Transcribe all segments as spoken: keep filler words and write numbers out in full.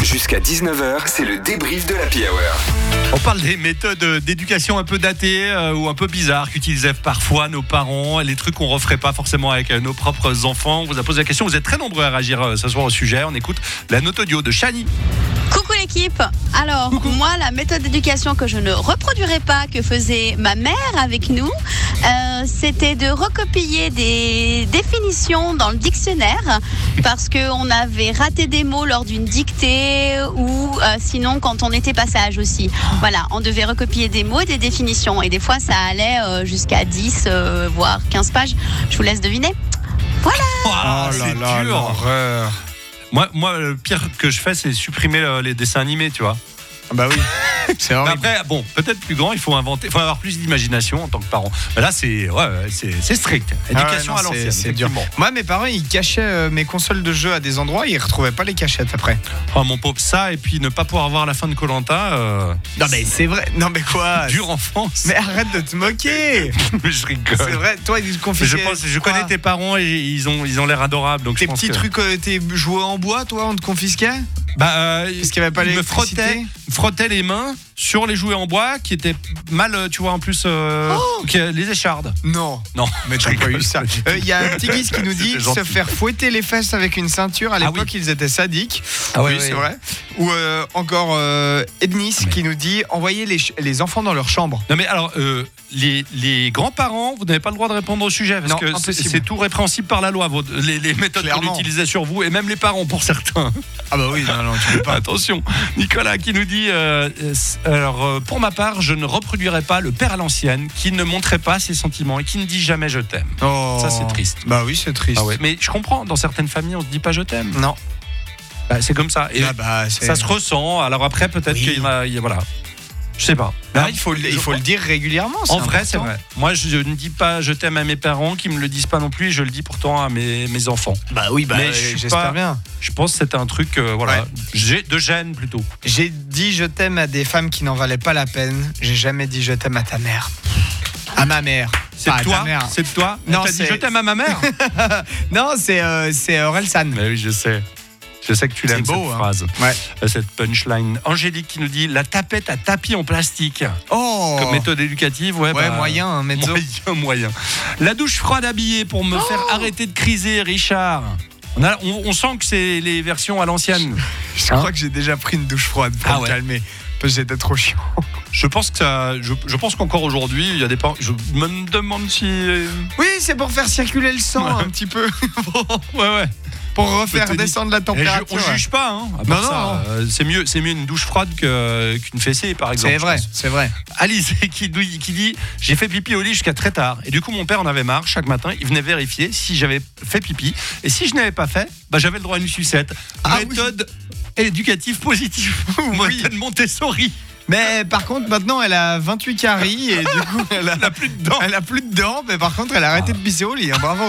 Jusqu'à dix-neuf heures, c'est le débrief de l'Happy Hour. On parle des méthodes d'éducation un peu datées euh, ou un peu bizarres qu'utilisaient parfois nos parents, les trucs qu'on ne referait pas forcément avec nos propres enfants. On vous a posé la question, vous êtes très nombreux à réagir euh, ce soir au sujet. On écoute la note audio de Chani. Coucou l'équipe. Alors, Coucou. moi, la méthode d'éducation que je ne reproduirais pas, que faisait ma mère avec nous, euh, c'était de recopier des définitions dans le dictionnaire parce qu'on avait raté des mots lors d'une dictée ou euh, sinon quand on était passage aussi. Voilà, on devait recopier des mots et des définitions et des fois ça allait euh, jusqu'à dix, euh, voire quinze pages. Je vous laisse deviner. Voilà. Oh, là, c'est là, dur. L'horreur. Moi, moi, le pire que je fais, c'est supprimer euh, les dessins animés, tu vois. Bah oui, c'est horrible. Après, bon, peut-être plus grand, il faut inventer, il faut avoir plus d'imagination en tant que parent. Mais là, c'est, ouais, c'est, c'est strict. Éducation ah ouais, non, à l'ancienne. C'est, c'est dur. Moi, mes parents, ils cachaient euh, mes consoles de jeux à des endroits, ils retrouvaient pas les cachettes après. Oh mon pauvre, ça, et puis ne pas pouvoir voir la fin de Koh-Lanta. Euh, non mais c'est vrai. Non mais quoi? Dur enfance. Mais arrête de te moquer. Je rigole. C'est vrai. Toi, ils te confisquaient. Je pense, je connais tes parents et ils ont, ils ont l'air adorables. Donc tes je pense petits que... trucs, euh, tes jouets en bois, toi, on te confisquait? Bah, euh, parce qu'il y avait pas il me l'électricité. frottait, frottait les mains sur les jouets en bois qui étaient mal, tu vois, en plus, euh, oh qui, les échardes. Non. Non. Mais t'as pas eu ça. Il euh, y a un petit guise qui nous dit se faire fouetter les fesses avec une ceinture. À l'époque, ah oui. ils étaient sadiques. Ah oui, oui, c'est vrai. Ou euh, encore euh, Ednis mais... qui nous dit envoyer les, ch- les enfants dans leur chambre. Non mais alors, euh, les, les grands-parents, vous n'avez pas le droit de répondre au sujet parce non, que c'est, c'est tout répréhensible par la loi. Vos, les, les méthodes Clairement. qu'on utilisait sur vous et même les parents pour certains. Ah bah oui, non, non, tu peux pas. Attention. Nicolas qui nous dit euh, alors euh, pour ma part, je ne reproduirai pas le père à l'ancienne qui ne montrait pas ses sentiments et qui ne dit jamais je t'aime. Oh. Ça c'est triste. Bah oui, c'est triste. Ah ouais. Mais je comprends, dans certaines familles, on se dit pas je t'aime. Non. Bah, c'est comme ça. Et ah bah, c'est... ça se ressent. Alors après, peut-être oui. qu'il y a, il y a voilà. Je sais pas. Bah, non, il faut, il faut le dire régulièrement. En vrai, c'est vrai. Moi, je ne dis pas je t'aime à mes parents qui me le disent pas non plus. Et je le dis pourtant à mes, mes enfants. Bah oui, bah mais j'espère pas, bien. Je pense que c'était un truc, euh, voilà, ouais. de gêne plutôt. J'ai dit je t'aime à des femmes qui n'en valaient pas la peine. J'ai jamais dit je t'aime à ta mère. À ma mère. C'est ah, de toi. C'est de toi. Non, t'as c'est... dit je t'aime à ma mère. Non, c'est euh, c'est Orelsan. Mais oui, je sais. Je sais que tu l'aimes, c'est beau, cette hein. phrase, ouais. cette punchline. Angélique qui nous dit la tapette à tapis en plastique. Oh. Comme méthode éducative, ouais. Ouais, bah, moyen, hein, mezzo. Moyen, moyen. La douche froide habillée pour me oh. faire arrêter de criser, Richard. On, a, on, on sent que c'est les versions à l'ancienne. Je, je hein crois que j'ai déjà pris une douche froide pour ah me ouais. calmer. Parce que j'étais trop chiant. Je pense que ça, je, je pense qu'encore aujourd'hui, il y a des parents. Je me demande si. Oui, c'est pour faire circuler le sang ouais. un petit peu. ouais, ouais. Pour refaire descendre la température. Je, on ouais. juge pas, hein. Non, non, ça, non. Euh, c'est mieux, c'est mieux une douche froide que, qu'une fessée, par exemple. C'est vrai, c'est vrai. Alice qui, qui dit j'ai fait pipi au lit jusqu'à très tard. Et du coup, mon père en avait marre. Chaque matin, il venait vérifier si j'avais fait pipi. Et si je n'avais pas fait, bah, j'avais le droit à une sucette. Ah, méthode oui. éducative positive. Oui. Méthode Montessori. Mais par contre, maintenant, elle a vingt-huit caries et du coup, elle a, elle a plus de dents. Elle a plus de dents, mais par contre, elle a arrêté ah. de pisser au lit. Hein, bravo.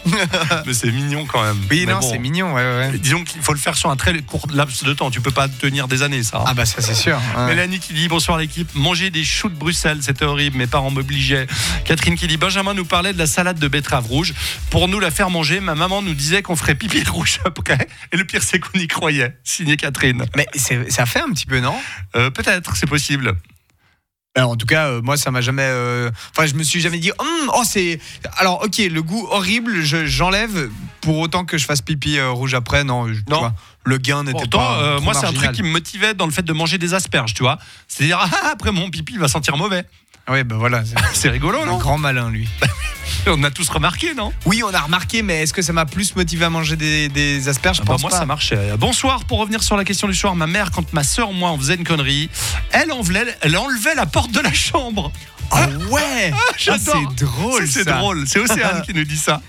Mais c'est mignon quand même. Oui, mais non, bon, c'est mignon. Ouais, ouais. Disons qu'il faut le faire sur un très court laps de temps. Tu peux pas tenir des années, ça. Hein. Ah bah ça, c'est sûr. Ouais. Mélanie qui dit bonsoir l'équipe. Manger des choux de Bruxelles, c'était horrible. Mes parents m'obligeaient. Catherine qui dit Benjamin nous parlait de la salade de betterave rouge. Pour nous la faire manger, ma maman nous disait qu'on ferait pipi rouge après. Et le pire, c'est qu'on y croyait. Signé Catherine. Mais c'est, ça fait un petit peu, non euh, Peut-être, c'est possible. Alors, en tout cas, euh, moi, ça m'a jamais. Euh... Enfin, je me suis jamais dit. Hm, oh, c'est. Alors, ok, le goût horrible, je, j'enlève pour autant que je fasse pipi euh, rouge après. Non, je, non. Tu vois, le gain n'était Pourtant, pas. Euh, moi, marginal. C'est un truc qui me motivait dans le fait de manger des asperges, tu vois. C'est-à-dire, ah, après mon pipi, il va sentir mauvais. Oui, ben voilà. C'est, c'est rigolo, non ? Un grand malin, lui. On a tous remarqué, non ? Oui, on a remarqué, mais est-ce que ça m'a plus motivé à manger des, des asperges ? Je ah pense bah moi, pas. ça marchait. Bonsoir, pour revenir sur la question du soir, ma mère, quand ma soeur, moi, on faisait une connerie, elle enlevait, elle enlevait la porte de la chambre. Ah ouais. Ah, c'est drôle, c'est, c'est ça. drôle. C'est Océane qui nous dit ça.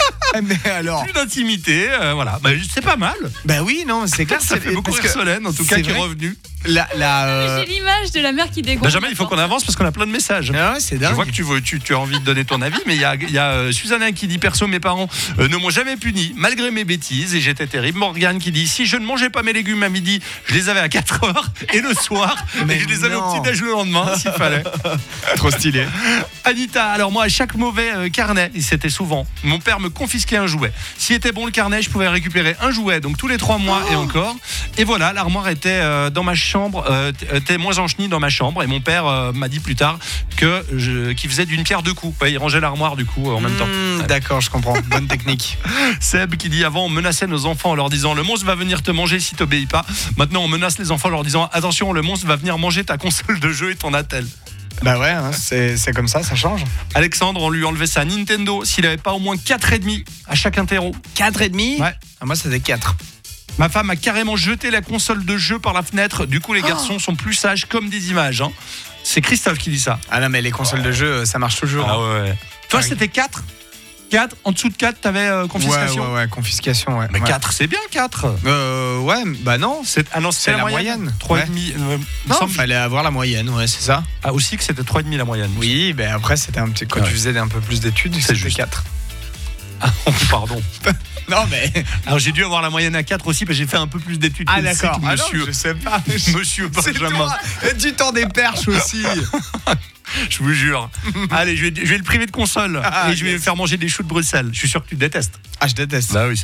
Mais alors, plus d'intimité, euh, voilà. Bah, c'est pas mal. Bah oui, non, c'est clair. Ça c'est, fait beaucoup rire Solène, en tout cas, qui est revenue. La, la, euh... J'ai l'image de la mère qui dégonfle. Benjamin, il faut qu'on avance parce qu'on a plein de messages. Ah ouais, c'est dingue. Je vois que tu, veux, tu, tu as envie de donner ton avis, mais il y a, y a euh, Susanna qui dit perso, mes parents euh, ne m'ont jamais puni malgré mes bêtises et j'étais terrible. Morgane qui dit si je ne mangeais pas mes légumes à midi, je les avais à quatre heures et le soir, mais et je les avais non. au petit-déj le lendemain s'il fallait. Trop stylé. Anita, alors moi, à chaque mauvais euh, carnet, et c'était souvent, mon père me confisquait un jouet. S'il était bon le carnet, je pouvais récupérer un jouet, donc tous les trois mois oh. et encore. Et voilà, l'armoire était euh, dans ma chambre, euh, était moins en chenille dans ma chambre. Et mon père euh, m'a dit plus tard que je, qu'il faisait d'une pierre deux coups. Ouais, il rangeait l'armoire du coup en même temps. Mmh, Ouais. D'accord, je comprends. Bonne technique. Seb qui dit avant on menaçait nos enfants en leur disant le monstre va venir te manger si t'obéis pas. Maintenant on menace les enfants en leur disant attention le monstre va venir manger ta console de jeu et ton attel. Bah ouais, hein, c'est, c'est comme ça, ça change. Alexandre, on lui enlevait sa Nintendo s'il avait pas au moins quatre et demi à chaque interro. quatre et demi. Ouais. Ah, moi, c'était quatre. Ma femme a carrément jeté la console de jeu par la fenêtre. Du coup les garçons sont plus sages comme des images. Hein. C'est Christophe qui dit ça. Ah non, mais les consoles de jeu, ça marche toujours. Ah hein. ouais. Toi Ah oui. c'était quatre quatre, en dessous de quatre t'avais euh, confiscation. Ouais, ouais, ouais, confiscation, ouais. Mais ouais. quatre c'est bien quatre. Euh, ouais, bah non. C'est, ah non, C'est la moyenne. trois Ouais. et demi. euh, il me Non, semble fallait avoir la moyenne, ouais, c'est ça. ah, aussi que c'était trois et demi la moyenne. Oui, ben après, c'était un petit. Quand Ouais. tu faisais un peu plus d'études, c'était juste. quatre. Oh, pardon. Non, mais. Alors j'ai dû avoir la moyenne à quatre aussi parce que j'ai fait un peu plus d'études Ah, que le d'accord. site, Ah, non, monsieur. je sais pas. Monsieur C'est Benjamin. toi. Et du temps des perches aussi. Je vous jure. Allez, je vais, je vais le priver de console Ah, et je vais yes. lui faire manger des choux de Bruxelles. Je suis sûr que tu détestes. Ah, je déteste. Bah oui.